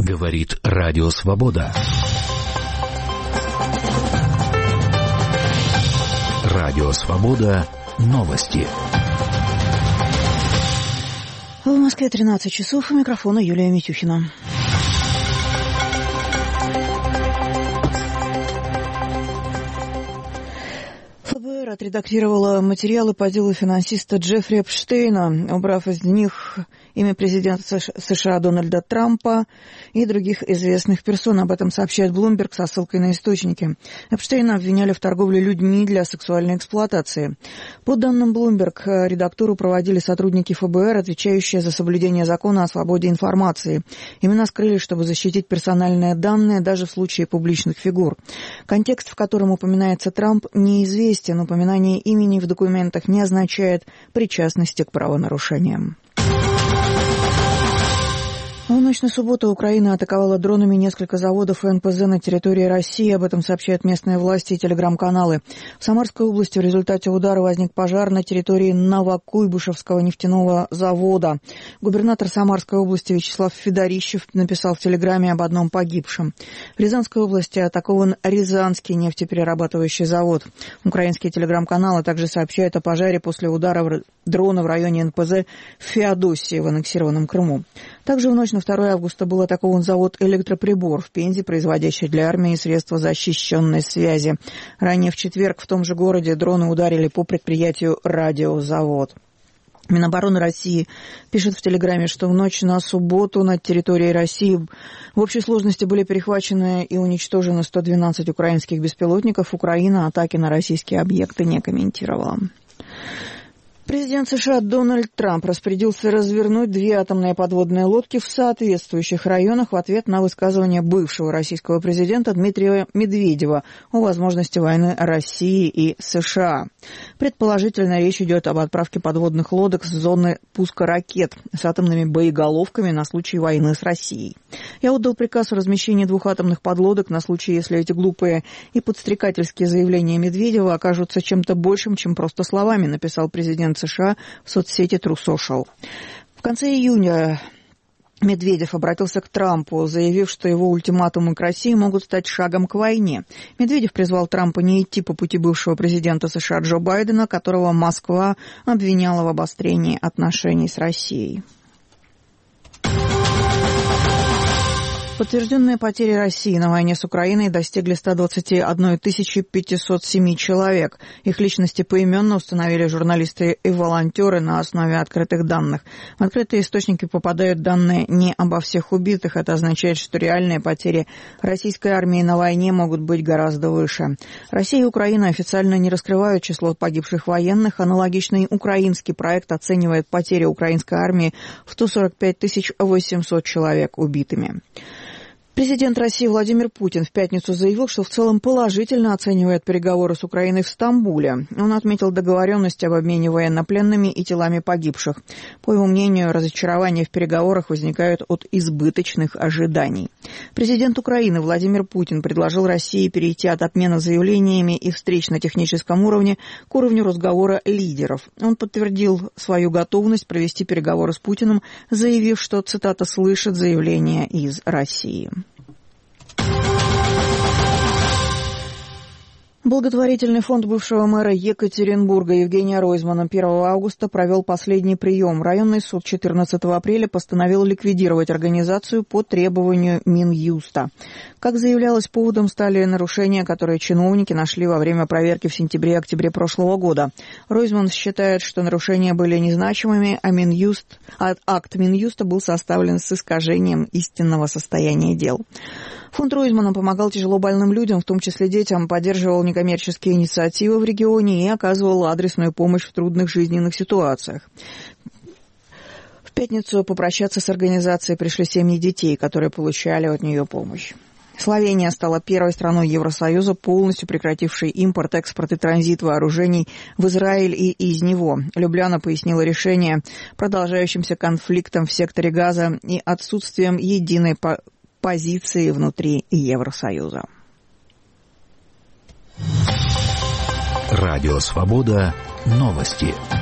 Говорит Радио Свобода. Радио Свобода. Новости. В Москве 13 часов. У микрофона Юлия Митюхина. ФБР отредактировала материалы по делу финансиста Джеффри Эпштейна, убрав из них имя президента США Дональда Трампа и других известных персон. Об этом сообщает Bloomberg со ссылкой на источники. Эпштейна обвиняли в торговле людьми для сексуальной эксплуатации. По данным Bloomberg, редактуру проводили сотрудники ФБР, отвечающие за соблюдение закона о свободе информации. Имена скрыли, чтобы защитить персональные данные даже в случае публичных фигур. Контекст, в котором упоминается Трамп, неизвестен. Упоминание имени в документах не означает причастности к правонарушениям. В ночь на субботу Украина атаковала дронами несколько заводов и НПЗ на территории России. Об этом сообщают местные власти и телеграм-каналы. В Самарской области в результате удара возник пожар на территории Новокуйбышевского нефтяного завода. Губернатор Самарской области Вячеслав Федорищев написал в телеграме об одном погибшем. В Рязанской области атакован Рязанский нефтеперерабатывающий завод. Украинские телеграм-каналы также сообщают о пожаре после удара дрона в районе НПЗ в Феодосии в аннексированном Крыму. Также в ночь на 2 августа был атакован завод «Электроприбор» в Пензе, производящий для армии средства защищенной связи. Ранее в четверг в том же городе дроны ударили по предприятию «Радиозавод». Минобороны России пишет в Телеграме, что в ночь на субботу над территорией России в общей сложности были перехвачены и уничтожены 112 украинских беспилотников. Украина атаки на российские объекты не комментировала. Президент США Дональд Трамп распорядился развернуть 2 атомные подводные лодки в соответствующих районах в ответ на высказывание бывшего российского президента Дмитрия Медведева о возможности войны России и США. Предположительно, речь идет об отправке подводных лодок с зоны пуска ракет с атомными боеголовками на случай войны с Россией. Я отдал приказ о размещении 2 атомных подлодок на случай, если эти глупые и подстрекательские заявления Медведева окажутся чем-то большим, чем просто словами, написал президент США в соцсети True Social. В конце июня Медведев обратился к Трампу, заявив, что его ультиматумы к России могут стать шагом к войне. Медведев призвал Трампа не идти по пути бывшего президента США Джо Байдена, которого Москва обвиняла в обострении отношений с Россией. Подтвержденные потери России на войне с Украиной достигли 121 507 человек. Их личности поименно установили журналисты и волонтеры на основе открытых данных. В открытые источники попадают данные не обо всех убитых. Это означает, что реальные потери российской армии на войне могут быть гораздо выше. Россия и Украина официально не раскрывают число погибших военных. Аналогичный украинский проект оценивает потери украинской армии в 145 800 человек убитыми. Президент России Владимир Путин в пятницу заявил, что в целом положительно оценивает переговоры с Украиной в Стамбуле. Он отметил договоренность об обмене военнопленными и телами погибших. По его мнению, разочарования в переговорах возникают от избыточных ожиданий. Президент Украины Владимир Путин предложил России перейти от обмена заявлениями и встреч на техническом уровне к уровню разговора лидеров. Он подтвердил свою готовность провести переговоры с Путиным, заявив, что, цитата, «слышит заявления из России». Благотворительный фонд бывшего мэра Екатеринбурга Евгения Ройзмана 1 августа провел последний прием. Районный суд 14 апреля постановил ликвидировать организацию по требованию Минюста. Как заявлялось, поводом стали нарушения, которые чиновники нашли во время проверки в сентябре-октябре прошлого года. Ройзман считает, что нарушения были незначимыми, а акт Минюста был составлен с искажением истинного состояния дел. Фонд Ройзмана помогал тяжелобольным людям, в том числе детям, поддерживал некоммерческие инициативы в регионе и оказывал адресную помощь в трудных жизненных ситуациях. В пятницу попрощаться с организацией пришли семьи детей, которые получали от нее помощь. Словения стала первой страной Евросоюза, полностью прекратившей импорт, экспорт и транзит вооружений в Израиль и из него. Любляна пояснила решение продолжающимся конфликтом в секторе Газа и отсутствием единой позиции внутри Евросоюза. Радио Свобода. Новости.